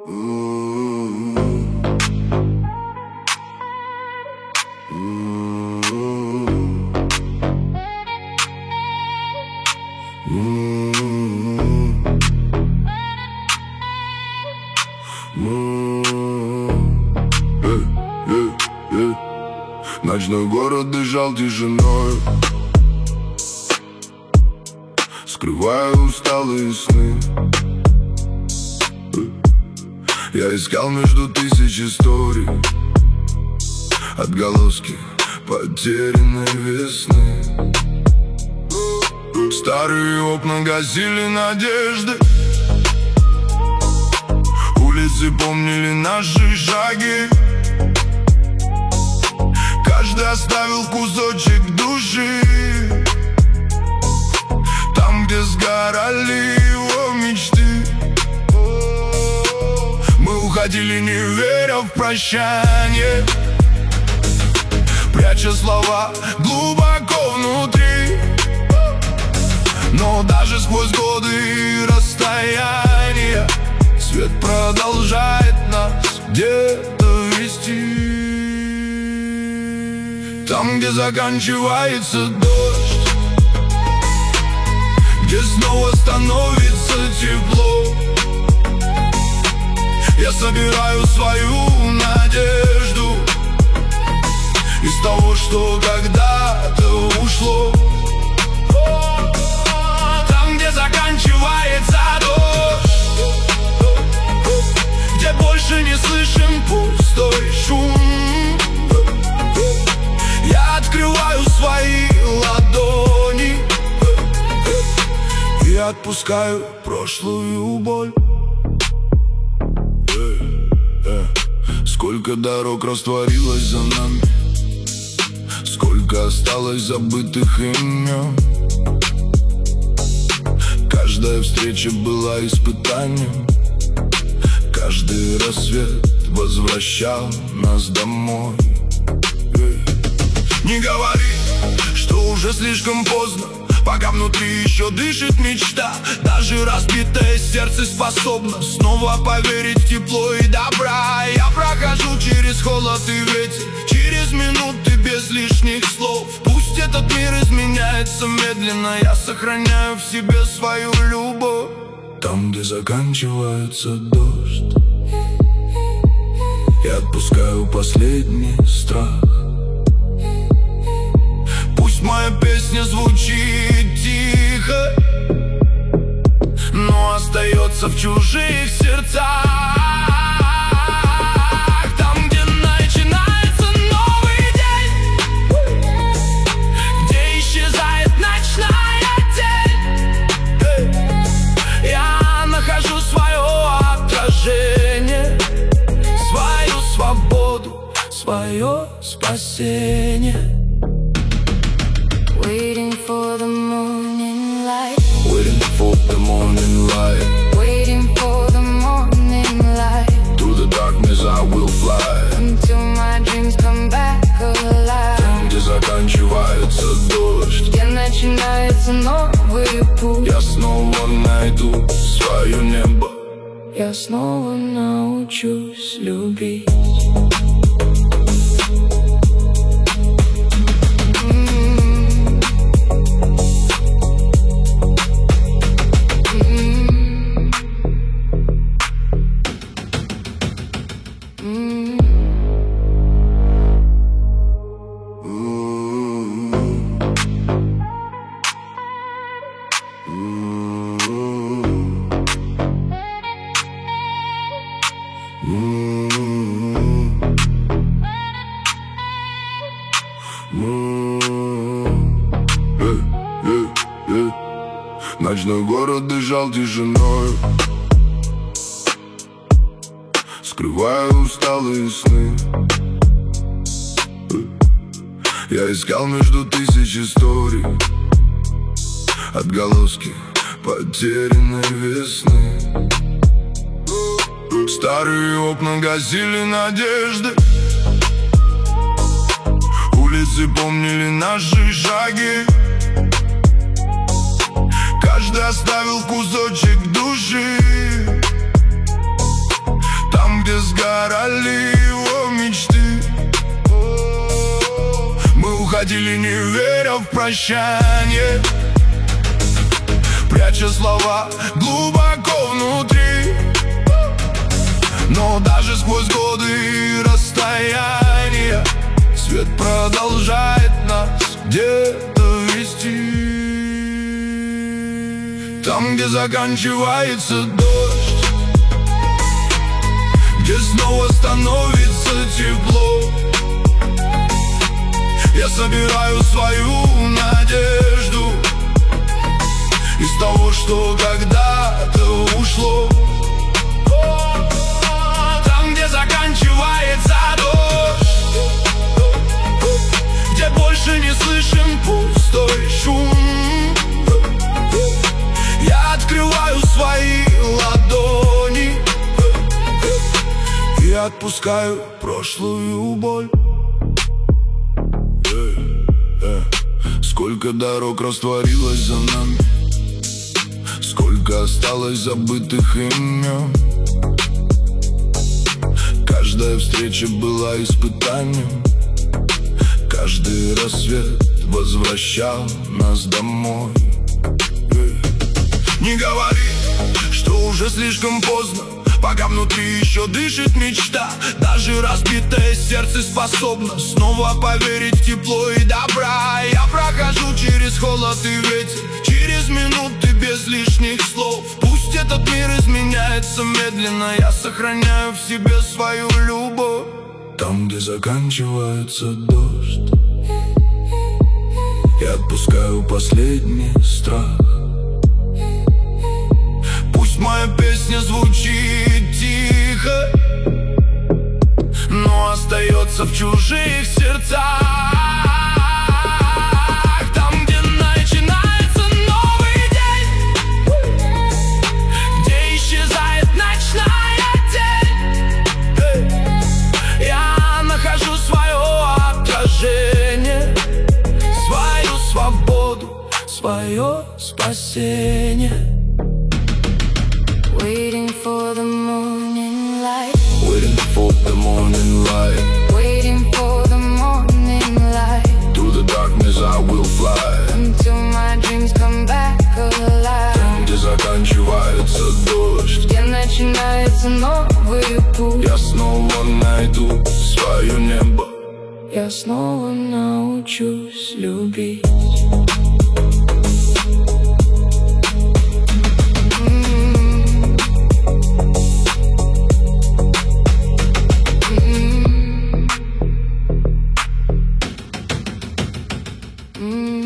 Ночной город дышал тишиною, скрывая усталые сны. Я искал между тысяч историй отголоски потерянной весны. Старые окна гасили надежды, улицы помнили наши шаги. Каждый оставил кусочек души там, где сгорали его мечты. Мы уходили, не веря в прощание, пряча слова глубоко внутри. Но даже сквозь годы и расстояния свет продолжает нас где-то вести. Там, где заканчивается дождь, где снова становится тепло, я собираю свою надежду из того, что когда-то ушло. Там, где заканчивается дождь, где больше не слышен пустой шум, я открываю свои ладони и отпускаю прошлую боль. Сколько дорог растворилось за нами, сколько осталось забытых имен. Каждая встреча была испытанием, каждый рассвет возвращал нас домой. Не говори, что уже слишком поздно, пока внутри еще дышит мечта. Даже разбитое сердце способно снова поверить в тепло и добра. Я прохожу через холод и ветер, через минуты без лишних слов. Пусть этот мир изменяется медленно, я сохраняю в себе свою любовь. Там, где заканчивается дождь, я отпускаю последний страх. Пусть моя песня звучит тихо, но остается в чужих сердцах. Там, где начинается новый день, где исчезает ночная тень, я нахожу свое отражение, свою свободу, свое спасение. Waiting for the morning light, Waiting for the morning light, waiting for the morning light. through the darkness I will fly, Until my dreams come back alive. там, где заканчивается дождь, Где начинается новый путь, я снова найду свое небо. я снова научусь любить. Ночной город дышал тишиною, скрывая усталые сны. Я искал между тысяч историй отголоски потерянной весны. Старые окна гасили надежды, улицы помнили наши шаги. Каждый оставил кусочек души уходили, не веря в прощание, пряча слова глубоко внутри. Но даже сквозь годы и расстояния свет продолжает нас где-то вести. Там, где заканчивается дождь, где снова становится тепло, я собираю свою надежду из того, что когда-то ушло. Там, где заканчивается дождь, где больше не слышен пустой шум, я открываю свои ладони и отпускаю прошлую боль. Сколько дорог растворилось за нами, сколько осталось забытых имен. Каждая встреча была испытанием, каждый рассвет возвращал нас домой. Не говори, что уже слишком поздно, пока внутри еще дышит мечта. Даже разбитое сердце способно снова поверить в тепло и добра. Я прохожу через холод и ветер, через минуты без лишних слов. Пусть этот мир изменяется медленно, я сохраняю в себе свою любовь. Там, где заканчивается дождь, я отпускаю последний страх. Пусть моя песня звучит тихо, но остается в чужих сердцах. Там, где начинается новый день, где исчезает ночная тень, я нахожу свое отражение, свою свободу, свое спасение. Waiting for the morning light, Waiting for the morning light, waiting for the morning light, through the darkness I will fly, until my dreams come back alive. где заканчивается дождь, Где начинается новый путь, я снова найду свое небо. я снова научусь любить. Mm-hmm.